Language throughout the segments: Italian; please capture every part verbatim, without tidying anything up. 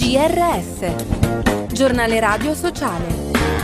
G R S, Giornale Radio Sociale.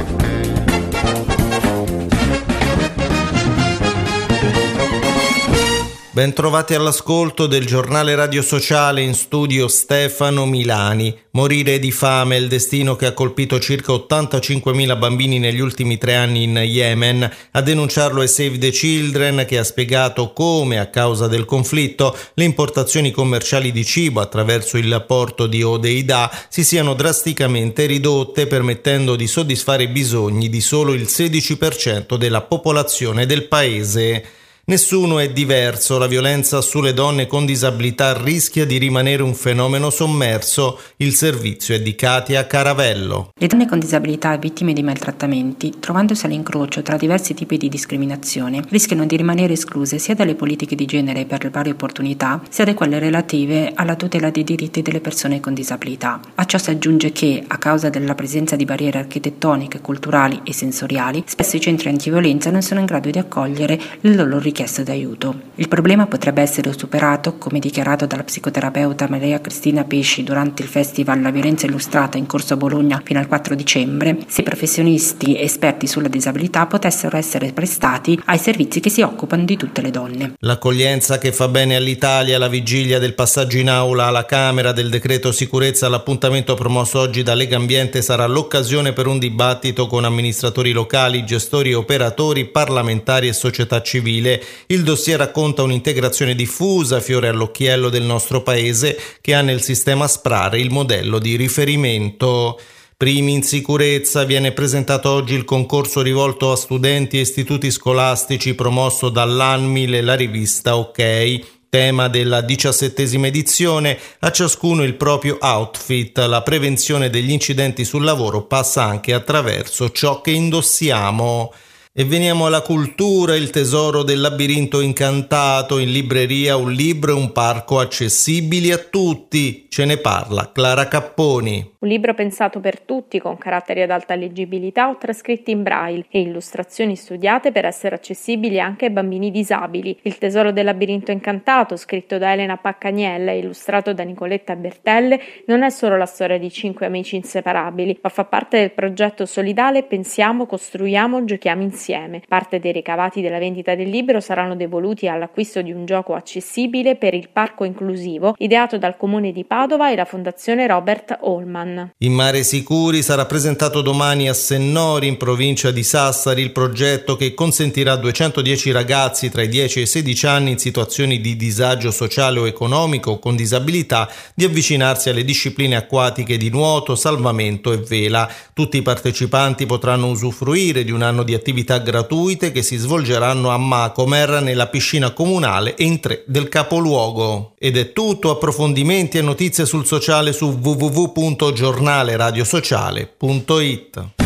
Bentrovati all'ascolto del Giornale Radio Sociale, in studio Stefano Milani. Morire di fame è il destino che ha colpito circa ottantacinquemila bambini negli ultimi tre anni in Yemen. A denunciarlo è Save the Children, che ha spiegato come, a causa del conflitto, le importazioni commerciali di cibo attraverso il porto di Hodeida si siano drasticamente ridotte, permettendo di soddisfare i bisogni di solo il sedici per cento della popolazione del paese. Nessuno è diverso, la violenza sulle donne con disabilità rischia di rimanere un fenomeno sommerso. Il servizio è di Katia Caravello. Le donne con disabilità vittime di maltrattamenti, trovandosi all'incrocio tra diversi tipi di discriminazione, rischiano di rimanere escluse sia dalle politiche di genere per le pari opportunità, sia da quelle relative alla tutela dei diritti delle persone con disabilità. A ciò si aggiunge che, a causa della presenza di barriere architettoniche, culturali e sensoriali, spesso i centri antiviolenza non sono in grado di accogliere le loro richieste d'aiuto. Il problema potrebbe essere superato, come dichiarato dalla psicoterapeuta Maria Cristina Pesci durante il festival La Violenza Illustrata in corso a Bologna fino al quattro dicembre, se i professionisti esperti sulla disabilità potessero essere prestati ai servizi che si occupano di tutte le donne. L'accoglienza che fa bene all'Italia alla vigilia del passaggio in aula alla Camera del decreto sicurezza. L'appuntamento promosso oggi da Lega Ambiente sarà l'occasione per un dibattito con amministratori locali, gestori e operatori, parlamentari e società civile. Il dossier racconta un'integrazione diffusa, fiore all'occhiello del nostro paese, che ha nel sistema SPRAR il modello di riferimento. Primi in sicurezza. Viene presentato oggi il concorso rivolto a studenti e istituti scolastici promosso dall'ANMIL e la rivista OK. Tema della diciassettesima edizione: a ciascuno il proprio outfit. La prevenzione degli incidenti sul lavoro passa anche attraverso ciò che indossiamo. E veniamo alla cultura. Il tesoro del labirinto incantato, in libreria un libro e un parco accessibili a tutti. Ce ne parla Clara Capponi. Un libro pensato per tutti, con caratteri ad alta leggibilità o trascritti in braille e illustrazioni studiate per essere accessibili anche ai bambini disabili. Il tesoro del labirinto incantato, scritto da Elena Paccaniella e illustrato da Nicoletta Bertelle, non è solo la storia di cinque amici inseparabili, ma fa parte del progetto solidale Pensiamo, costruiamo, giochiamo insieme. Parte dei ricavati della vendita del libro saranno devoluti all'acquisto di un gioco accessibile per il parco inclusivo, ideato dal Comune di Padova e la Fondazione Robert Allman. In Mare Sicuri sarà presentato domani a Sennori, in provincia di Sassari, il progetto che consentirà a duecentodieci ragazzi tra i dieci e i sedici anni in situazioni di disagio sociale o economico o con disabilità di avvicinarsi alle discipline acquatiche di nuoto, salvamento e vela. Tutti i partecipanti potranno usufruire di un anno di attività gratuite che si svolgeranno a Macomer, nella piscina comunale e in tre del capoluogo. Ed è tutto. Approfondimenti e notizie sul sociale su w w w punto giornale radio sociale punto it.